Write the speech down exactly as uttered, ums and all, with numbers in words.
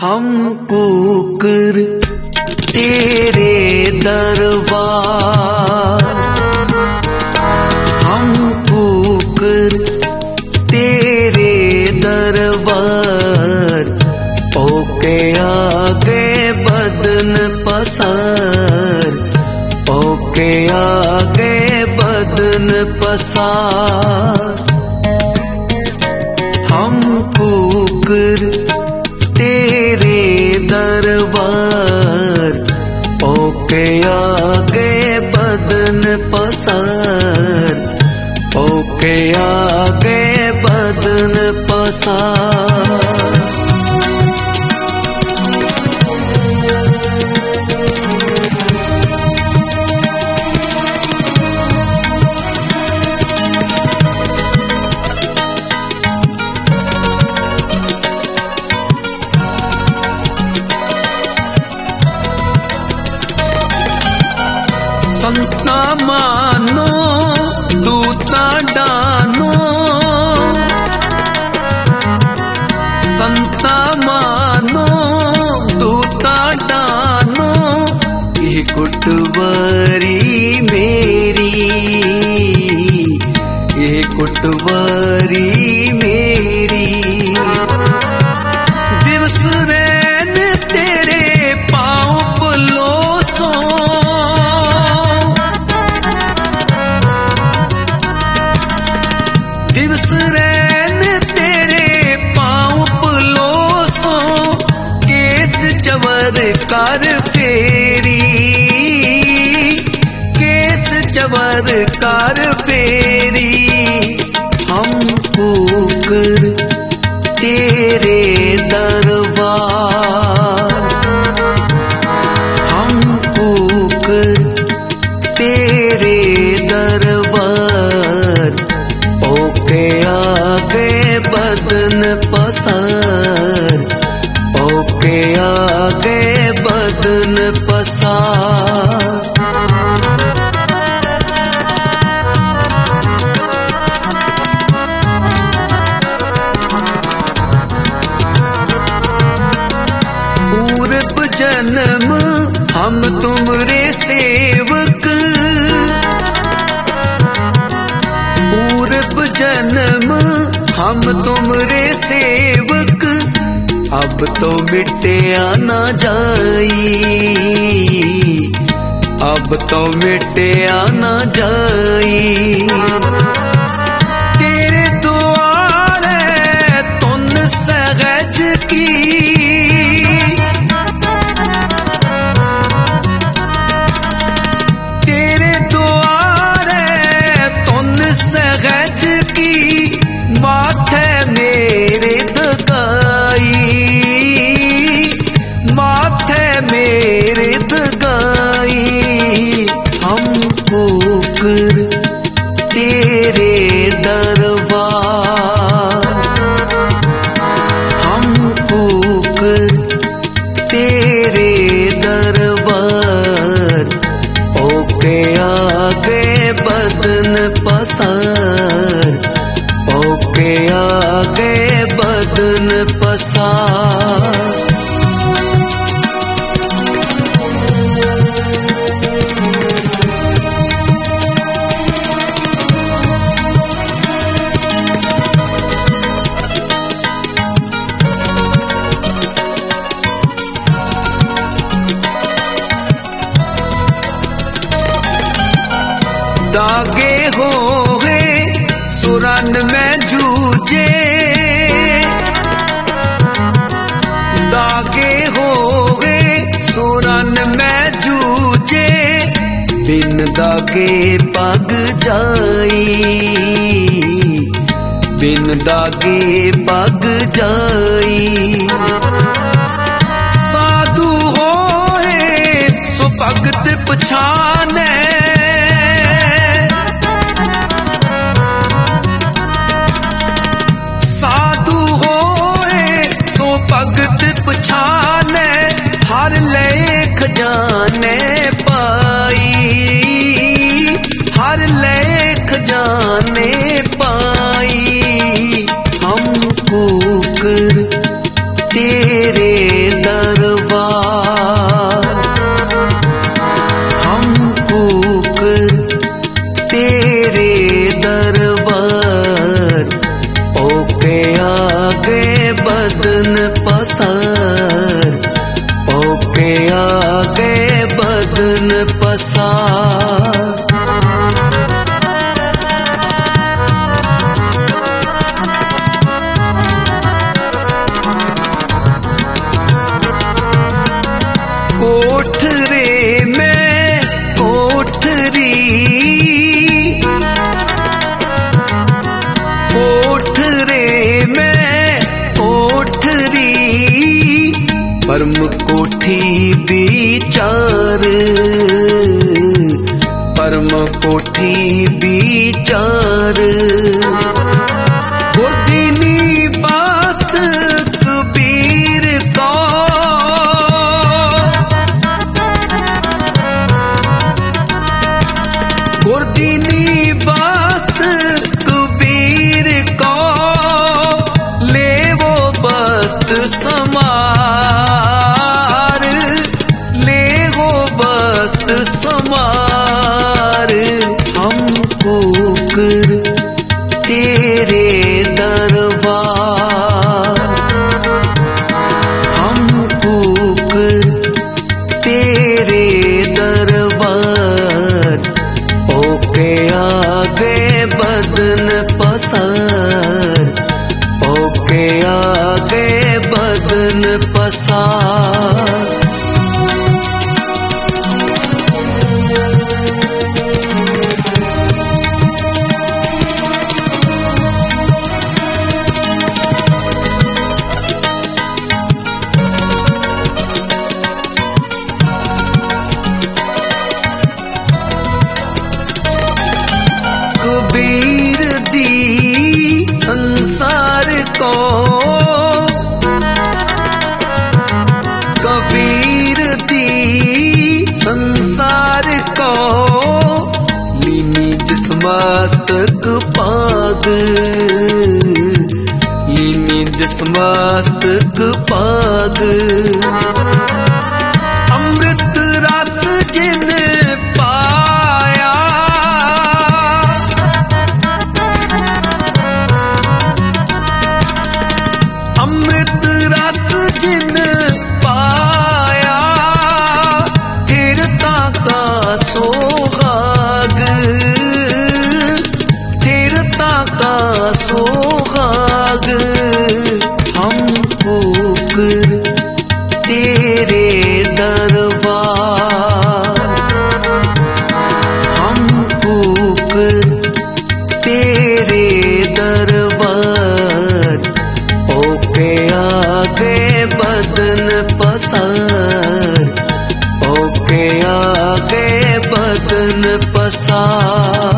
हम कुकर तेरे दरबार, हम कुकर तेरे दरबार, ओके आगे बदन पसार, ओके आगे बदन पसार। हम कुकर तेरे दरबार, ओके आगे बदन पसार, ओके आगे बदन पसार। संता मानो दूता डानो, संता मानो दूता डानो, ये कुटवारी मेरी, ये कुटवारी मेरी। दिवस रैन तेरे पाँव पलोसो, दिवस रैन तेरे पाँव पलोसो, केस चवर कर फेरी, केस चवर कर फेरी। हम कुकर तेरे दरबार, हम कुकर तेरे दरबार, ओके आगे बदन पसार, ओके आगे बदन पसार। पूर्व जन्म हम तुमरे सेवक, पूर्व जन्म हम तुमरे सेवक, अब तो मिटया ना जाई, अब तो मिटया ना जाई। तेरे द्वारे तुन सहज की, तेरे द्वारे तुन सहज की, माथे मेरे दगाई, माथे मेरे दगाई। हम कुकर तेरे दरबार, हम कुकर तेरे दरबार, ओके आगे बदन पसार, ओके आगे बदन पसार। दागे हो गए सुरन में जूझे, दागे हो गए सुरन में जूझे, बिन दागे पग जाई, बिन दागे पग जाई। साधु होए सो भगत पछाने, साधु होए सो भगत पछाने, हर लेख जाने पाई, हर लेख जाने पाई। हम कुकर तेरे बदन पसार। कोठरे में कोठरी, कोठरे में कोठरी, परम कोठी विचार, परम कोठी विचार। गोदिनी बास्त कबीर का, गोदिनी बास्त कबीर का, ले वो बस्त समार, ले वो बस्त समार। हमको कर तेरे दरबार, हमको कर तेरे दरबार। ओके आगे बदन पसार, ओके आगे बदन पसार। कबीर दी संसार को, कबीर दी संसार को, लीनी जिस मस्तक पाग, लीनी जिस मस्तक पाग। अमृत रस जिन पाया, अमृत रस जिन पाया, तीरता का सोहाग, तीरता का सोहाग। हमको कर तेरे दरबार, हमको कर तेरे दरबार। ओके आगे बदन पसार, ओके आगे बदन पसार।